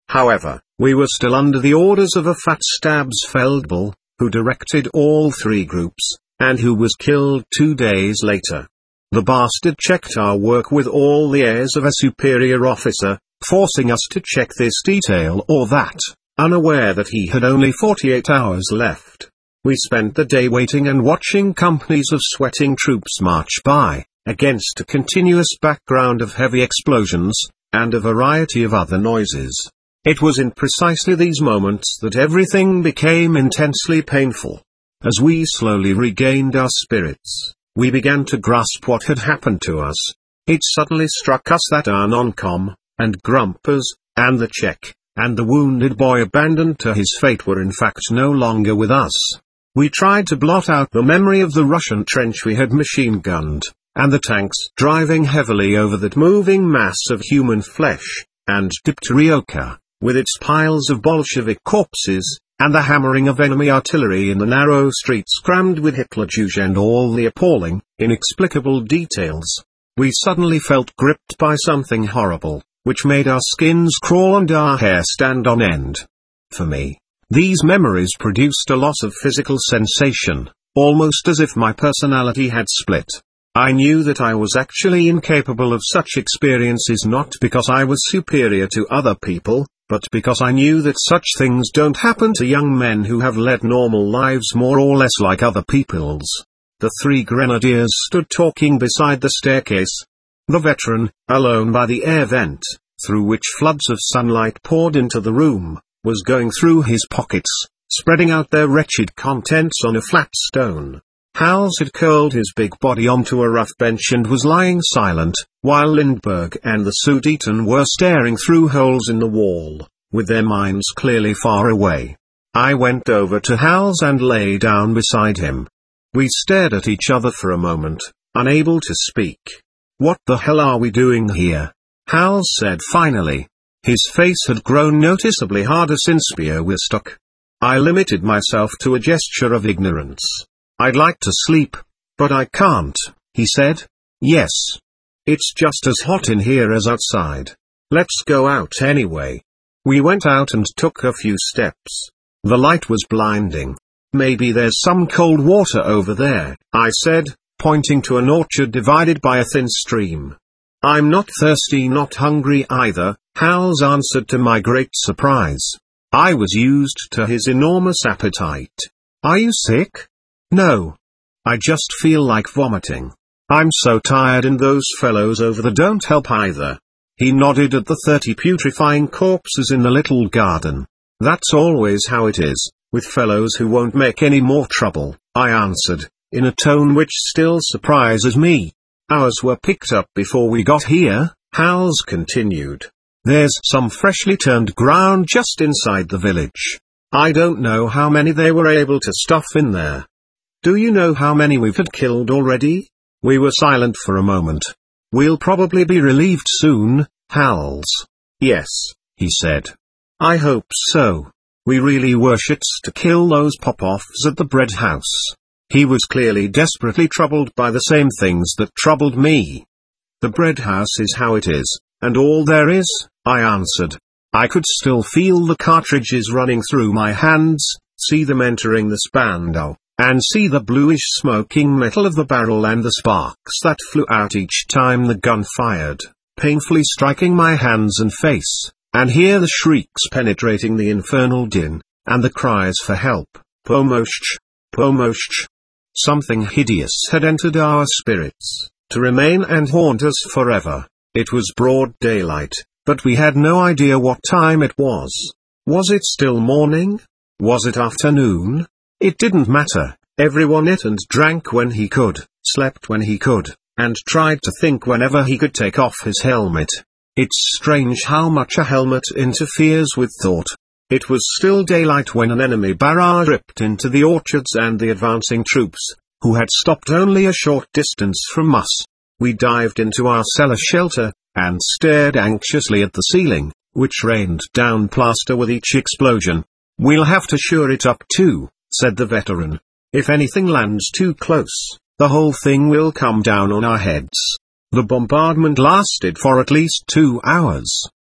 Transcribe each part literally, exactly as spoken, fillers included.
However, we were still under the orders of a fat Stabs Feldbull, who directed all three groups, and who was killed two days later. The bastard checked our work with all the airs of a superior officer, forcing us to check this detail or that, unaware that he had only forty-eight hours left. We spent the day waiting and watching companies of sweating troops march by, against a continuous background of heavy explosions, and a variety of other noises. It was in precisely these moments that everything became intensely painful. As we slowly regained our spirits, we began to grasp what had happened to us. It suddenly struck us that our non-com, and Grumpers, and the Czech, and the wounded boy abandoned to his fate were in fact no longer with us. We tried to blot out the memory of the Russian trench we had machine-gunned, and the tanks driving heavily over that moving mass of human flesh, and Dipterioka, with its piles of Bolshevik corpses, and the hammering of enemy artillery in the narrow streets crammed with Hitler Jews and all the appalling, inexplicable details. We suddenly felt gripped by something horrible, which made our skins crawl and our hair stand on end. For me, these memories produced a loss of physical sensation, almost as if my personality had split. I knew that I was actually incapable of such experiences not because I was superior to other people, but because I knew that such things don't happen to young men who have led normal lives more or less like other people's. The three grenadiers stood talking beside the staircase. The veteran, alone by the air vent, through which floods of sunlight poured into the room, was going through his pockets, spreading out their wretched contents on a flat stone. Hals had curled his big body onto a rough bench and was lying silent, while Lindbergh and the Sudeten were staring through holes in the wall, with their minds clearly far away. I went over to Hals and lay down beside him. We stared at each other for a moment, unable to speak. "What the hell are we doing here?" Hals said finally. His face had grown noticeably harder since Białystok. I limited myself to a gesture of ignorance. "I'd like to sleep, but I can't," he said. "Yes. It's just as hot in here as outside. Let's go out anyway." We went out and took a few steps. The light was blinding. "Maybe there's some cold water over there," I said, pointing to an orchard divided by a thin stream. "I'm not thirsty, not hungry either," Hals answered to my great surprise. I was used to his enormous appetite. "Are you sick?" "No. I just feel like vomiting. I'm so tired and those fellows over there don't help either." He nodded at the thirty putrefying corpses in the little garden. "That's always how it is, with fellows who won't make any more trouble," I answered, in a tone which still surprises me. "Ours were picked up before we got here," Hals continued. "There's some freshly turned ground just inside the village. I don't know how many they were able to stuff in there." "Do you know how many we've had killed already?" We were silent for a moment. "We'll probably be relieved soon, Hals." "Yes," he said. "I hope so. We really were shits to kill those pop-offs at the bread house." He was clearly desperately troubled by the same things that troubled me. "The bread house is how it is, and all there is," I answered. I could still feel the cartridges running through my hands, see them entering the Spandau, and see the bluish smoking metal of the barrel and the sparks that flew out each time the gun fired, painfully striking my hands and face, and hear the shrieks penetrating the infernal din, and the cries for help. "Pomoshch! Pomoshch!" Something hideous had entered our spirits, to remain and haunt us forever. It was broad daylight, but we had no idea what time it was. Was it still morning? Was it afternoon? It didn't matter. Everyone ate and drank when he could, slept when he could, and tried to think whenever he could take off his helmet. It's strange how much a helmet interferes with thought. It was still daylight when an enemy barrage ripped into the orchards and the advancing troops, who had stopped only a short distance from us. We dived into our cellar shelter, and stared anxiously at the ceiling, which rained down plaster with each explosion. "We'll have to shore it up too," said the veteran. "If anything lands too close, the whole thing will come down on our heads." The bombardment lasted for at least two hours.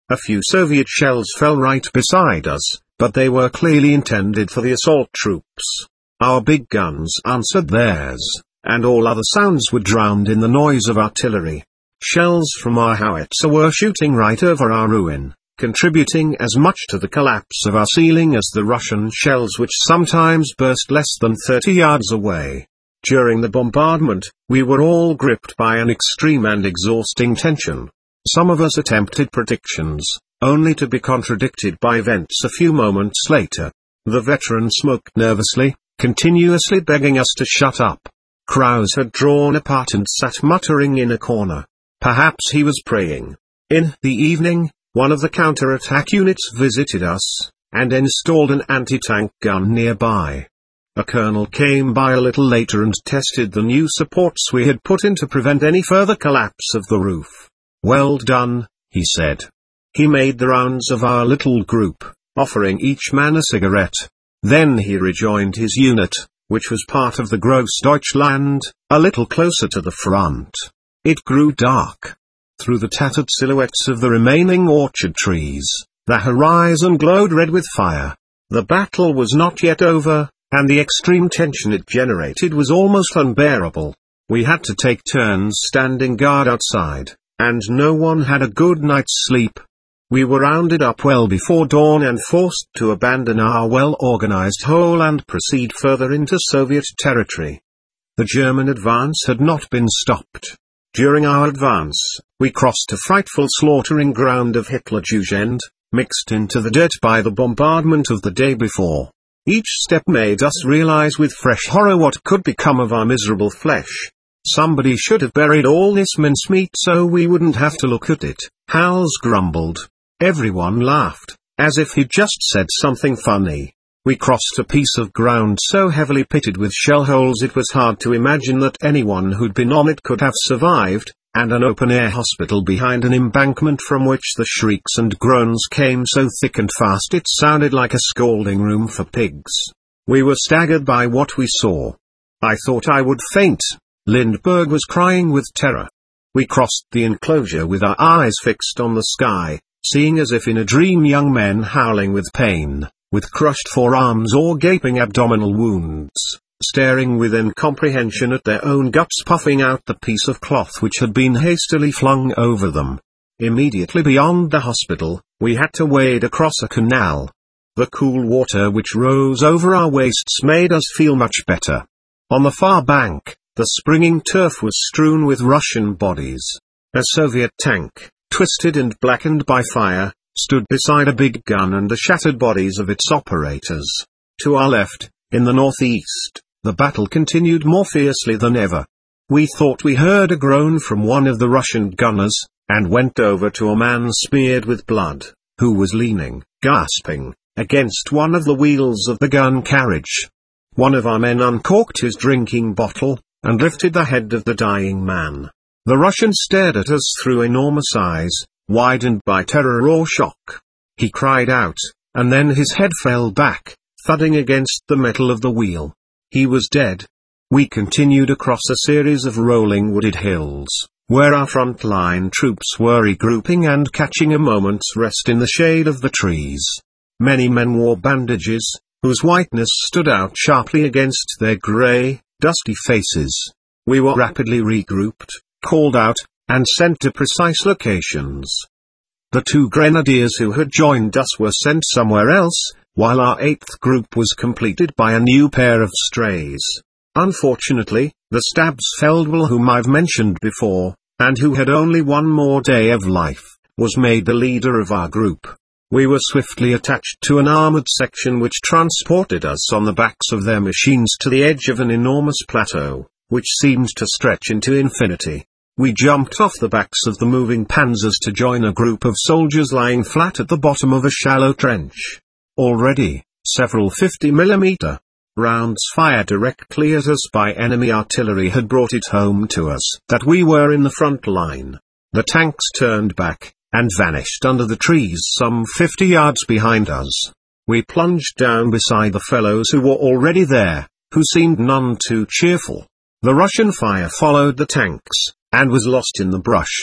A few Soviet shells fell right beside us, but they were clearly intended for the assault troops. Our big guns answered theirs, and all other sounds were drowned in the noise of artillery. Shells from our howitzer were shooting right over our ruin, contributing as much to the collapse of our ceiling as the Russian shells, which sometimes burst less than thirty yards away. During the bombardment, we were all gripped by an extreme and exhausting tension. Some of us attempted predictions, only to be contradicted by events a few moments later. The veteran smoked nervously, continuously begging us to shut up. Kraus had drawn apart and sat muttering in a corner. Perhaps he was praying. In the evening, one of the counter-attack units visited us, and installed an anti-tank gun nearby. A colonel came by a little later and tested the new supports we had put in to prevent any further collapse of the roof. "Well done," he said. He made the rounds of our little group, offering each man a cigarette. Then he rejoined his unit, which was part of the Grossdeutschland, a little closer to the front. It grew dark. Through the tattered silhouettes of the remaining orchard trees, the horizon glowed red with fire. The battle was not yet over, and the extreme tension it generated was almost unbearable. We had to take turns standing guard outside, and no one had a good night's sleep. We were rounded up well before dawn and forced to abandon our well-organized hole and proceed further into Soviet territory. The German advance had not been stopped. During our advance, we crossed a frightful slaughtering ground of Hitlerjugend, mixed into the dirt by the bombardment of the day before. Each step made us realize with fresh horror what could become of our miserable flesh. Somebody should have buried all this mincemeat so we wouldn't have to look at it, Hals grumbled. Everyone laughed, as if he'd just said something funny. We crossed a piece of ground so heavily pitted with shell holes it was hard to imagine that anyone who'd been on it could have survived, and an open-air hospital behind an embankment from which the shrieks and groans came so thick and fast it sounded like a scalding room for pigs. We were staggered by what we saw. I thought I would faint. Lindbergh was crying with terror. We crossed the enclosure with our eyes fixed on the sky, seeing as if in a dream young men howling with pain, with crushed forearms or gaping abdominal wounds, staring with incomprehension at their own guts puffing out the piece of cloth which had been hastily flung over them. Immediately beyond the hospital, we had to wade across a canal. The cool water which rose over our waists made us feel much better. On the far bank, the springing turf was strewn with Russian bodies. A Soviet tank, twisted and blackened by fire, stood beside a big gun and the shattered bodies of its operators. To our left, in the northeast, the battle continued more fiercely than ever. We thought we heard a groan from one of the Russian gunners, and went over to a man smeared with blood, who was leaning, gasping, against one of the wheels of the gun carriage. One of our men uncorked his drinking bottle, and lifted the head of the dying man. The Russian stared at us through enormous eyes, widened by terror or shock. He cried out, and then his head fell back, thudding against the metal of the wheel. He was dead. We continued across a series of rolling wooded hills, where our front-line troops were regrouping and catching a moment's rest in the shade of the trees. Many men wore bandages, whose whiteness stood out sharply against their grey, dusty faces. We were rapidly regrouped, called out, and sent to precise locations. The two grenadiers who had joined us were sent somewhere else, while our eighth group was completed by a new pair of strays. Unfortunately, the Stabsfeldwebel whom I've mentioned before, and who had only one more day of life, was made the leader of our group. We were swiftly attached to an armored section which transported us on the backs of their machines to the edge of an enormous plateau, which seemed to stretch into infinity. We jumped off the backs of the moving panzers to join a group of soldiers lying flat at the bottom of a shallow trench. Already, several fifty millimeter rounds fired directly at us by enemy artillery had brought it home to us that we were in the front line. The tanks turned back, and vanished under the trees some fifty yards behind us. We plunged down beside the fellows who were already there, who seemed none too cheerful. The Russian fire followed the tanks, and was lost in the brush.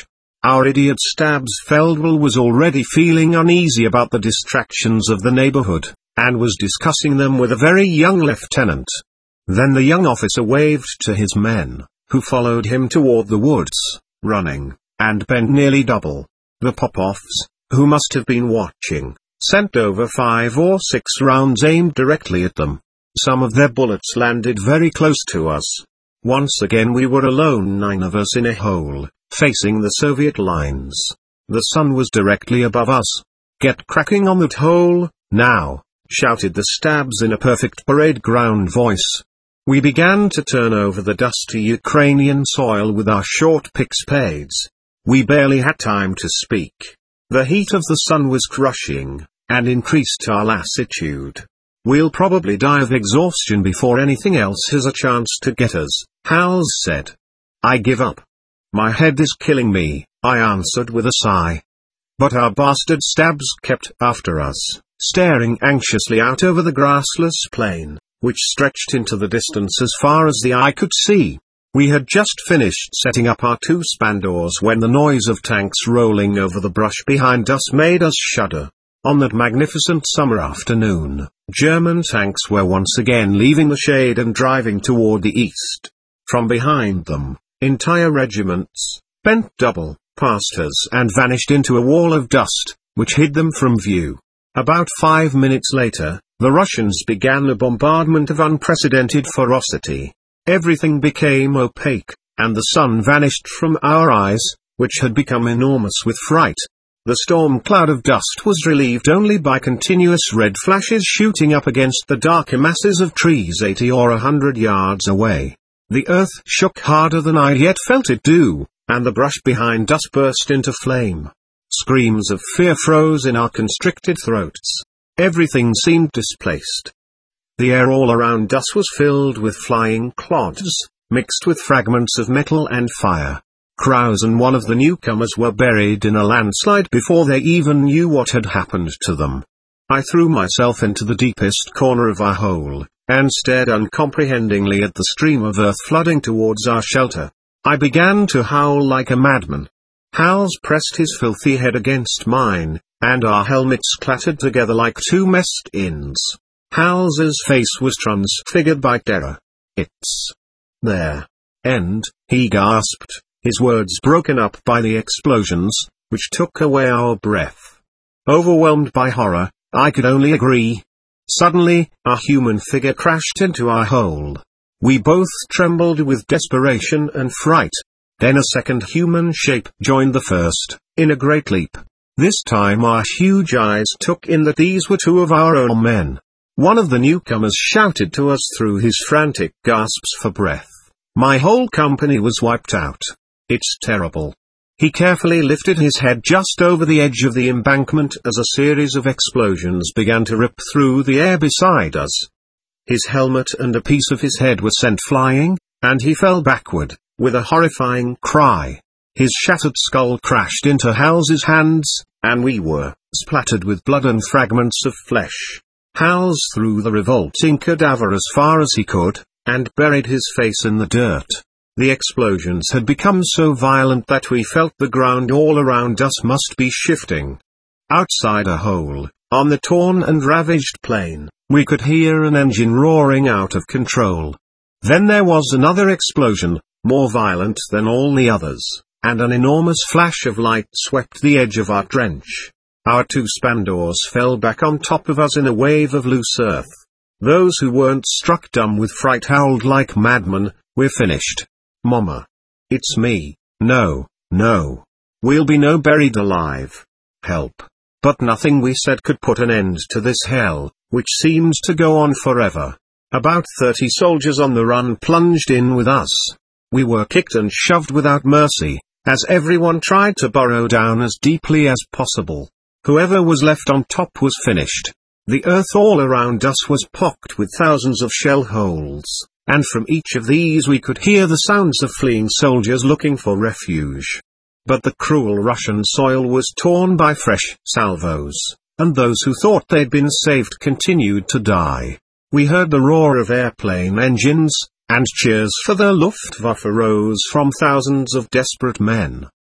Our idiot Stabsfeldwell was already feeling uneasy about the distractions of the neighborhood, and was discussing them with a very young lieutenant. Then the young officer waved to his men, who followed him toward the woods, running, and bent nearly double. The Popoffs, who must have been watching, sent over five or six rounds aimed directly at them. Some of their bullets landed very close to us. Once again we were alone, nine of us in a hole, facing the Soviet lines. The sun was directly above us. "Get cracking on that hole, now!" shouted the Stabs in a perfect parade ground voice. We began to turn over the dusty Ukrainian soil with our short pick spades. We barely had time to speak. The heat of the sun was crushing, and increased our lassitude. "We'll probably die of exhaustion before anything else has a chance to get us," Howells said. "I give up. My head is killing me," I answered with a sigh. But our bastard Stabs kept after us, staring anxiously out over the grassless plain, which stretched into the distance as far as the eye could see. We had just finished setting up our two Spandors when the noise of tanks rolling over the brush behind us made us shudder. On that magnificent summer afternoon, German tanks were once again leaving the shade and driving toward the east. From behind them, entire regiments, bent double, passed us and vanished into a wall of dust, which hid them from view. About five minutes later, the Russians began a bombardment of unprecedented ferocity. Everything became opaque, and the sun vanished from our eyes, which had become enormous with fright. The storm cloud of dust was relieved only by continuous red flashes shooting up against the darker masses of trees eighty or a hundred yards away. The earth shook harder than I yet felt it do, and the brush behind us burst into flame. Screams of fear froze in our constricted throats. Everything seemed displaced. The air all around us was filled with flying clods, mixed with fragments of metal and fire. Krause and one of the newcomers were buried in a landslide before they even knew what had happened to them. I threw myself into the deepest corner of our hole, and stared uncomprehendingly at the stream of earth flooding towards our shelter. I began to howl like a madman. Howells pressed his filthy head against mine, and our helmets clattered together like two messed ins. Howells's face was transfigured by terror. "It's there. End," he gasped, his words broken up by the explosions, which took away our breath. Overwhelmed by horror, I could only agree. Suddenly, a human figure crashed into our hole. We both trembled with desperation and fright. Then a second human shape joined the first, in a great leap. This time our huge eyes took in that these were two of our own men. One of the newcomers shouted to us through his frantic gasps for breath. "My whole company was wiped out. It's terrible." He carefully lifted his head just over the edge of the embankment as a series of explosions began to rip through the air beside us. His helmet and a piece of his head were sent flying, and he fell backward, with a horrifying cry. His shattered skull crashed into Howells's hands, and we were splattered with blood and fragments of flesh. Howells threw the revolting cadaver as far as he could, and buried his face in the dirt. The explosions had become so violent that we felt the ground all around us must be shifting. Outside a hole, on the torn and ravaged plain, we could hear an engine roaring out of control. Then there was another explosion, more violent than all the others, and an enormous flash of light swept the edge of our trench. Our two Spandors fell back on top of us in a wave of loose earth. Those who weren't struck dumb with fright howled like madmen, "We're finished. Mama. It's me. No, no. We'll be no buried alive. Help." But nothing we said could put an end to this hell, which seemed to go on forever. About thirty soldiers on the run plunged in with us. We were kicked and shoved without mercy, as everyone tried to burrow down as deeply as possible. Whoever was left on top was finished. The earth all around us was pocked with thousands of shell holes, and from each of these we could hear the sounds of fleeing soldiers looking for refuge. But the cruel Russian soil was torn by fresh salvos, and those who thought they'd been saved continued to die. We heard the roar of airplane engines, and cheers for the Luftwaffe rose from thousands of desperate men.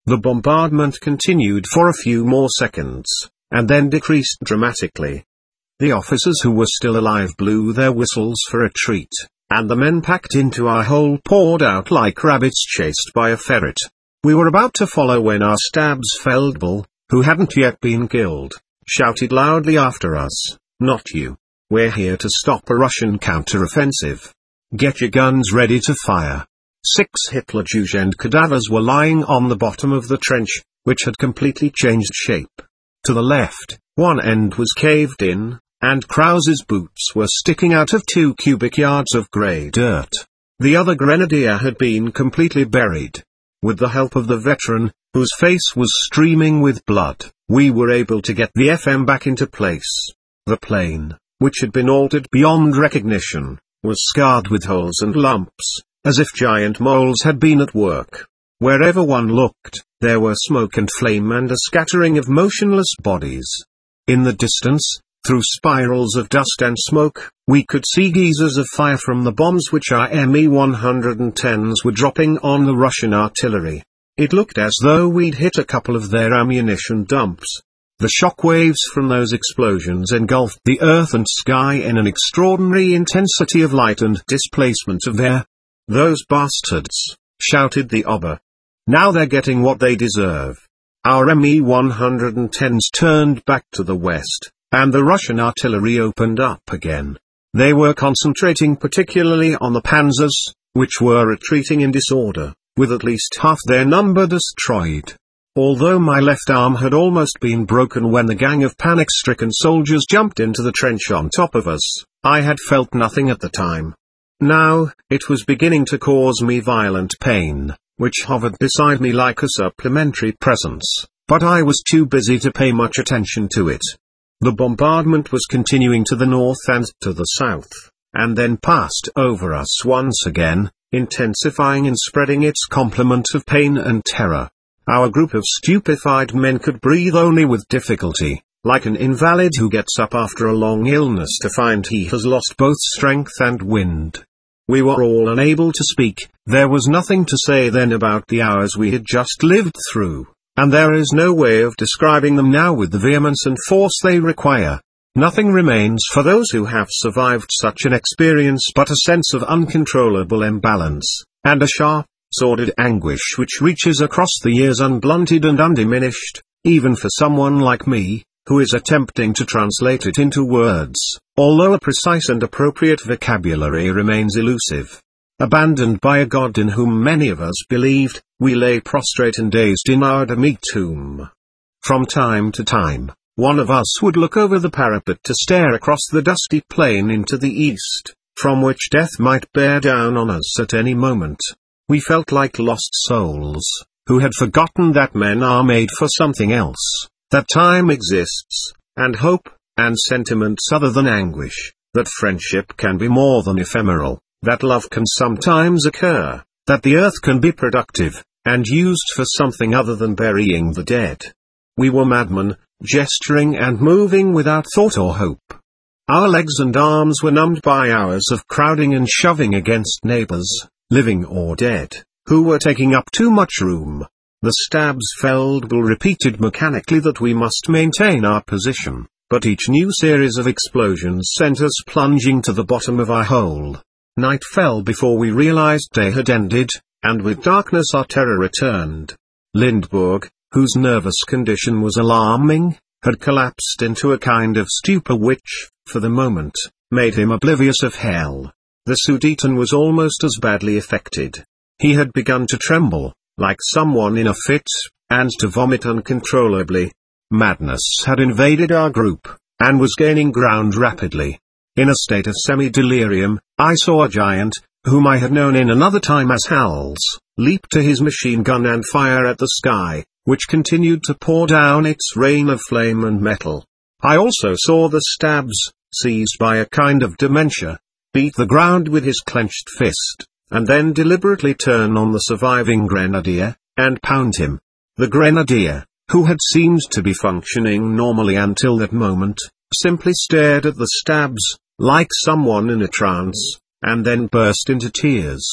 The bombardment continued for a few more seconds, and then decreased dramatically. The officers who were still alive blew their whistles for a retreat, and the men packed into our hole poured out like rabbits chased by a ferret. We were about to follow when our stabs Feldbull, who hadn't yet been killed, shouted loudly after us, "Not you. We're here to stop a Russian counter-offensive. Get your guns ready to fire." Six Hitlerjugend cadavers were lying on the bottom of the trench, which had completely changed shape. To the left, one end was caved in, and Krause's boots were sticking out of two cubic yards of grey dirt. The other grenadier had been completely buried. With the help of the veteran, whose face was streaming with blood, we were able to get the F M back into place. The plane, which had been altered beyond recognition, was scarred with holes and lumps, as if giant moles had been at work. Wherever one looked, there were smoke and flame and a scattering of motionless bodies. In the distance, through spirals of dust and smoke, we could see geysers of fire from the bombs which our M E one tens were dropping on the Russian artillery. It looked as though we'd hit a couple of their ammunition dumps. The shock waves from those explosions engulfed the earth and sky in an extraordinary intensity of light and displacement of air. "Those bastards," shouted the Ober. "Now they're getting what they deserve." Our M E one tens turned back to the west, and the Russian artillery opened up again. They were concentrating particularly on the panzers, which were retreating in disorder, with at least half their number destroyed. Although my left arm had almost been broken when the gang of panic-stricken soldiers jumped into the trench on top of us, I had felt nothing at the time. Now, it was beginning to cause me violent pain, which hovered beside me like a supplementary presence, but I was too busy to pay much attention to it. The bombardment was continuing to the north and to the south, and then passed over us once again, intensifying and spreading its complement of pain and terror. Our group of stupefied men could breathe only with difficulty, like an invalid who gets up after a long illness to find he has lost both strength and wind. We were all unable to speak. There was nothing to say then about the hours we had just lived through, and there is no way of describing them now with the vehemence and force they require. Nothing remains for those who have survived such an experience but a sense of uncontrollable imbalance, and a sharp, sordid anguish which reaches across the years unblunted and undiminished, even for someone like me, who is attempting to translate it into words, although a precise and appropriate vocabulary remains elusive. Abandoned by a God in whom many of us believed, we lay prostrate and dazed in our dummy tomb. From time to time, one of us would look over the parapet to stare across the dusty plain into the east, from which death might bear down on us at any moment. We felt like lost souls, who had forgotten that men are made for something else, that time exists, and hope, and sentiments other than anguish, that friendship can be more than ephemeral, that love can sometimes occur, that the earth can be productive, and used for something other than burying the dead. We were madmen, gesturing and moving without thought or hope. Our legs and arms were numbed by hours of crowding and shoving against neighbors, living or dead, who were taking up too much room. The Stabs Feldbull repeated mechanically that we must maintain our position, but each new series of explosions sent us plunging to the bottom of our hole. Night fell before we realized day had ended, and with darkness our terror returned. Lindbergh, whose nervous condition was alarming, had collapsed into a kind of stupor which, for the moment, made him oblivious of hell. The Sudeten was almost as badly affected. He had begun to tremble, like someone in a fit, and to vomit uncontrollably. Madness had invaded our group, and was gaining ground rapidly. In a state of semi-delirium, I saw a giant, whom I had known in another time as Hals, leap to his machine gun and fire at the sky, which continued to pour down its rain of flame and metal. I also saw the Stabs, seized by a kind of dementia, beat the ground with his clenched fist, and then deliberately turn on the surviving grenadier, and pound him. The grenadier, who had seemed to be functioning normally until that moment, simply stared at the Stabs, like someone in a trance, and then burst into tears.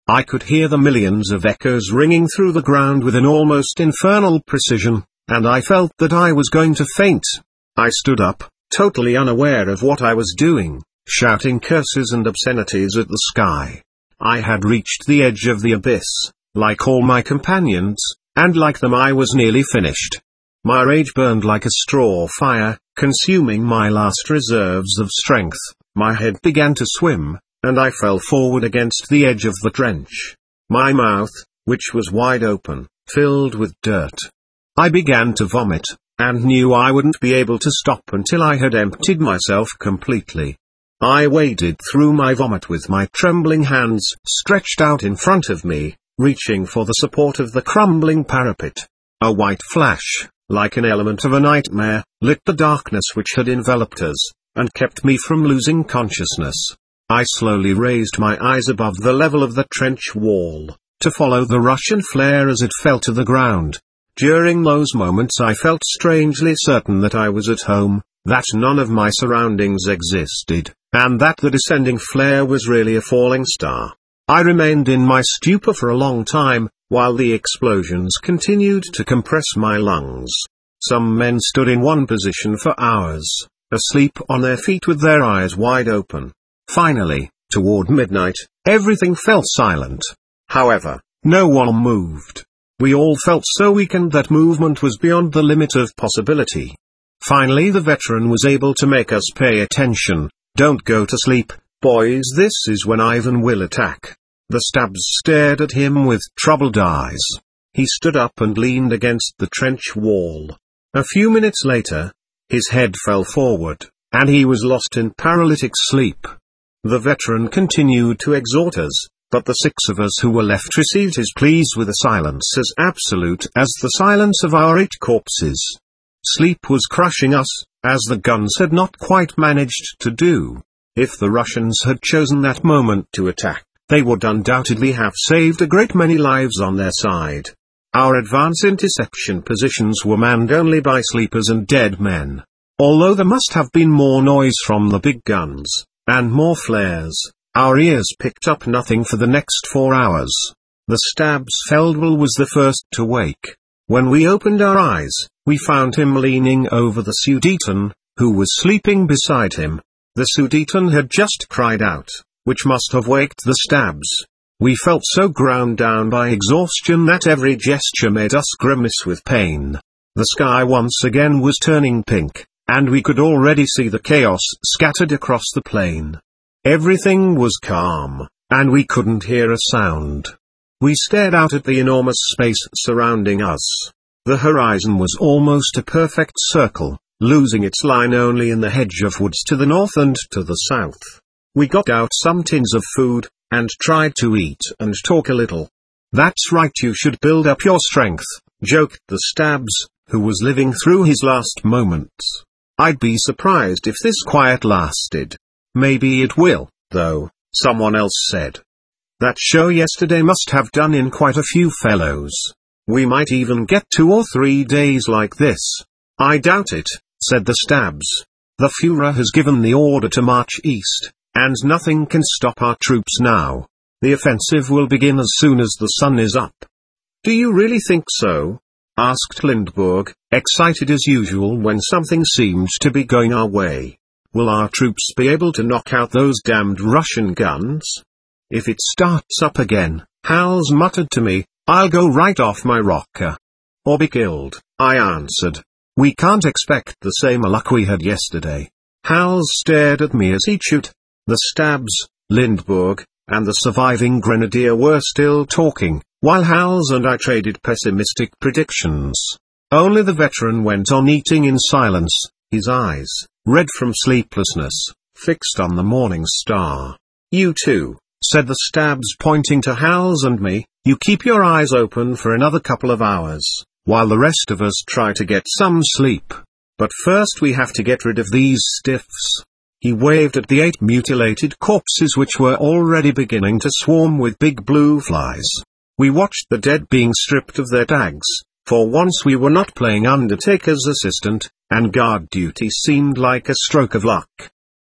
I could hear the millions of echoes ringing through the ground with an almost infernal precision, and I felt that I was going to faint. I stood up, totally unaware of what I was doing, shouting curses and obscenities at the sky. I had reached the edge of the abyss, like all my companions, and like them I was nearly finished. My rage burned like a straw fire, consuming my last reserves of strength. My head began to swim, and I fell forward against the edge of the trench. My mouth, which was wide open, filled with dirt. I began to vomit, and knew I wouldn't be able to stop until I had emptied myself completely. I waded through my vomit with my trembling hands stretched out in front of me, reaching for the support of the crumbling parapet. A white flash, like an element of a nightmare, lit the darkness which had enveloped us, and kept me from losing consciousness. I slowly raised my eyes above the level of the trench wall, to follow the Russian flare as it fell to the ground. During those moments I felt strangely certain that I was at home, that none of my surroundings existed, and that the descending flare was really a falling star. I remained in my stupor for a long time, while the explosions continued to compress my lungs. Some men stood in one position for hours, asleep on their feet with their eyes wide open. Finally, toward midnight, everything fell silent. However, no one moved. We all felt so weakened that movement was beyond the limit of possibility. Finally the veteran was able to make us pay attention. "Don't go to sleep, boys, this is when Ivan will attack." The stabs stared at him with troubled eyes. He stood up and leaned against the trench wall. A few minutes later, his head fell forward, and he was lost in paralytic sleep. The veteran continued to exhort us, but the six of us who were left received his pleas with a silence as absolute as the silence of our eight corpses. Sleep was crushing us, as the guns had not quite managed to do. If the Russians had chosen that moment to attack, they would undoubtedly have saved a great many lives on their side. Our advance interception positions were manned only by sleepers and dead men. Although there must have been more noise from the big guns, and more flares, our ears picked up nothing for the next four hours. The Stabsfeldwebel was the first to wake. When we opened our eyes, we found him leaning over the Sudeten, who was sleeping beside him. The Sudeten had just cried out, which must have waked the Stabs. We felt so ground down by exhaustion that every gesture made us grimace with pain. The sky once again was turning pink, and we could already see the chaos scattered across the plain. Everything was calm, and we couldn't hear a sound. We stared out at the enormous space surrounding us. The horizon was almost a perfect circle, losing its line only in the hedge of woods to the north and to the south. We got out some tins of food, and tried to eat and talk a little. "That's right, you should build up your strength," joked the Stabs, who was living through his last moments. "I'd be surprised if this quiet lasted." "Maybe it will, though," someone else said. "That show yesterday must have done in quite a few fellows. We might even get two or three days like this." "I doubt it," said the Stabs. "The Führer has given the order to march east, and nothing can stop our troops now. The offensive will begin as soon as the sun is up." "Do you really think so?" asked Lindbergh, excited as usual when something seemed to be going our way. "Will our troops be able to knock out those damned Russian guns?" "If it starts up again," Hals muttered to me, "I'll go right off my rocker." "Or be killed," I answered. "We can't expect the same luck we had yesterday." Hals stared at me as he chewed. The Stabs, Lindbergh, and the surviving grenadier were still talking, while Hals and I traded pessimistic predictions. Only the veteran went on eating in silence, his eyes, red from sleeplessness, fixed on the morning star. "You too," said the Stabs, pointing to Hals and me, "you keep your eyes open for another couple of hours, while the rest of us try to get some sleep. But first we have to get rid of these stiffs." He waved at the eight mutilated corpses which were already beginning to swarm with big blue flies. We watched the dead being stripped of their tags. For once we were not playing Undertaker's assistant, and guard duty seemed like a stroke of luck.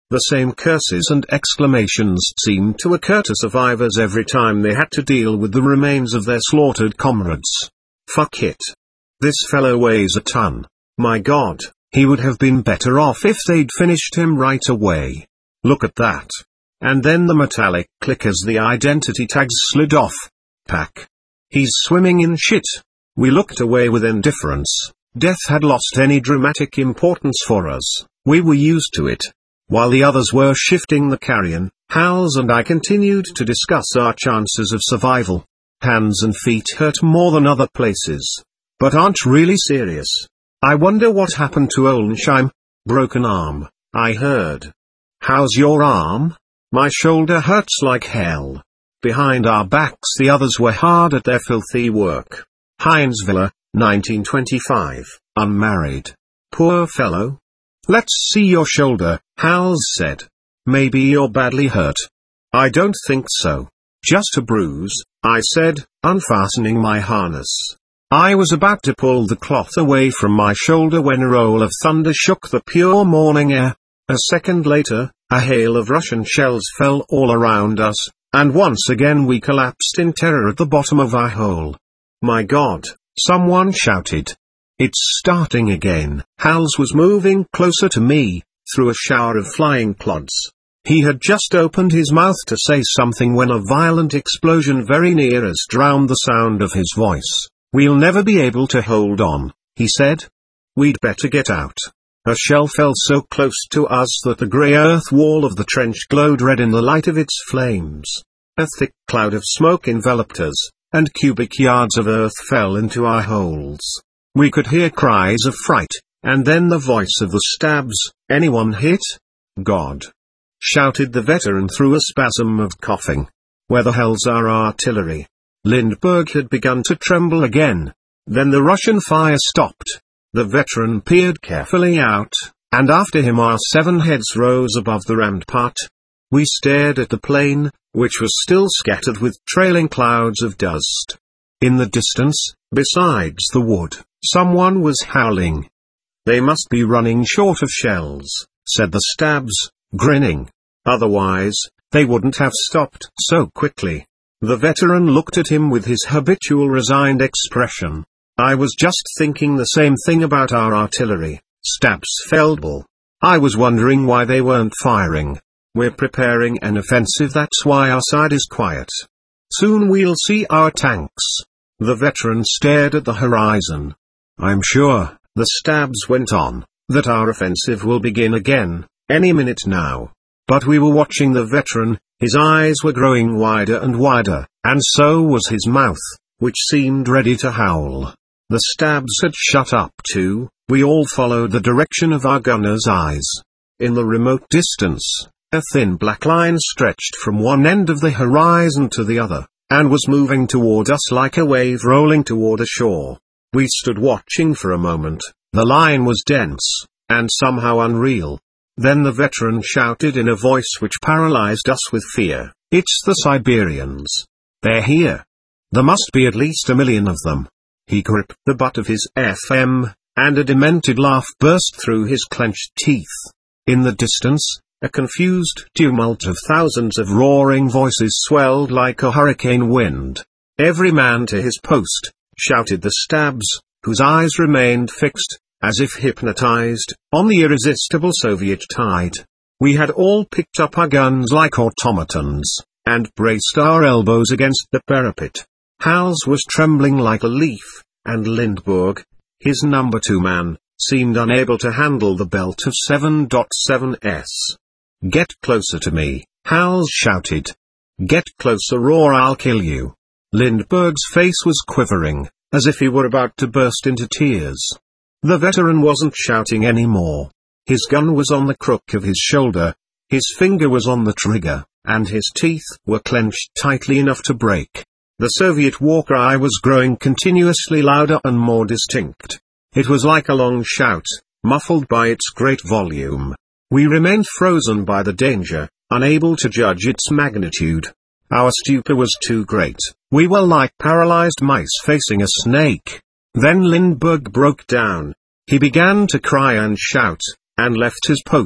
The same curses and exclamations seemed to occur to survivors every time they had to deal with the remains of their slaughtered comrades. Fuck it. This fellow weighs a ton. My God, he would have been better off if they'd finished him right away. Look at that. And then the metallic click as the identity tags slid off. Pack. He's swimming in shit. We looked away with indifference. Death had lost any dramatic importance for us. We were used to it. While the others were shifting the carrion, Howells and I continued to discuss our chances of survival. Hands and feet hurt more than other places, but aren't really serious. I wonder what happened to Olensheim. Broken arm, I heard. How's your arm? My shoulder hurts like hell. Behind our backs the others were hard at their filthy work. Heinz Villa, nineteen twenty-five, unmarried. Poor fellow. Let's see your shoulder, Howells said. Maybe you're badly hurt. I don't think so. Just a bruise, I said, unfastening my harness. I was about to pull the cloth away from my shoulder when a roll of thunder shook the pure morning air. A second later, a hail of Russian shells fell all around us, and once again we collapsed in terror at the bottom of our hole. My God, someone shouted. It's starting again. Howells was moving closer to me, through a shower of flying clods. He had just opened his mouth to say something when a violent explosion very near us drowned the sound of his voice. We'll never be able to hold on, he said. We'd better get out. A shell fell so close to us that the grey earth wall of the trench glowed red in the light of its flames. A thick cloud of smoke enveloped us, and cubic yards of earth fell into our holes. We could hear cries of fright, and then the voice of the stabs. Anyone hit? God! Shouted the veteran through a spasm of coughing. Where the hell's our artillery? Lindbergh had begun to tremble again. Then the Russian fire stopped. The veteran peered carefully out, and after him our seven heads rose above the rampart. We stared at the plain, which was still scattered with trailing clouds of dust. In the distance, besides the wood, someone was howling. They must be running short of shells, said the stabs, grinning. Otherwise, they wouldn't have stopped so quickly. The veteran looked at him with his habitual resigned expression. I was just thinking the same thing about our artillery, Stabs Feldball. I was wondering why they weren't firing. We're preparing an offensive, that's why our side is quiet. Soon we'll see our tanks. The veteran stared at the horizon. I'm sure, the Stabs went on, that our offensive will begin again, any minute now. But we were watching the veteran. His eyes were growing wider and wider, and so was his mouth, which seemed ready to howl. The Stabs had shut up too. We all followed the direction of our gunner's eyes. In the remote distance, a thin black line stretched from one end of the horizon to the other, and was moving toward us like a wave rolling toward a shore. We stood watching for a moment. The line was dense, and somehow unreal. Then the veteran shouted in a voice which paralyzed us with fear, "It's the Siberians. They're here. There must be at least a million of them." He gripped the butt of his F M, and a demented laugh burst through his clenched teeth. In the distance, a confused tumult of thousands of roaring voices swelled like a hurricane wind. "Every man to his post," shouted the Stabs, whose eyes remained fixed, as if hypnotized, on the irresistible Soviet tide. We had all picked up our guns like automatons, and braced our elbows against the parapet. Howells was trembling like a leaf, and Lindbergh, his number two man, seemed unable to handle the belt of seven point seven S. "Get closer to me," Howells shouted. "Get closer or I'll kill you." Lindbergh's face was quivering, as if he were about to burst into tears. The veteran wasn't shouting anymore. His gun was on the crook of his shoulder, his finger was on the trigger, and his teeth were clenched tightly enough to break. The Soviet war cry was growing continuously louder and more distinct. It was like a long shout, muffled by its great volume. We remained frozen by the danger, unable to judge its magnitude. Our stupor was too great. We were like paralyzed mice facing a snake. Then Lindbergh broke down. He began to cry and shout, and left his post,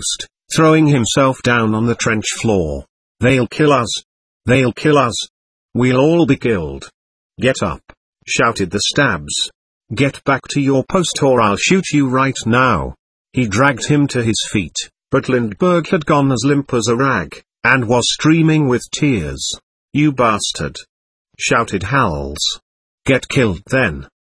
throwing himself down on the trench floor. "They'll kill us! They'll kill us! We'll all be killed!" "Get up!" shouted the Stabs. "Get back to your post or I'll shoot you right now." He dragged him to his feet, but Lindbergh had gone as limp as a rag, and was streaming with tears. "You bastard!" shouted Howells. "Get killed then."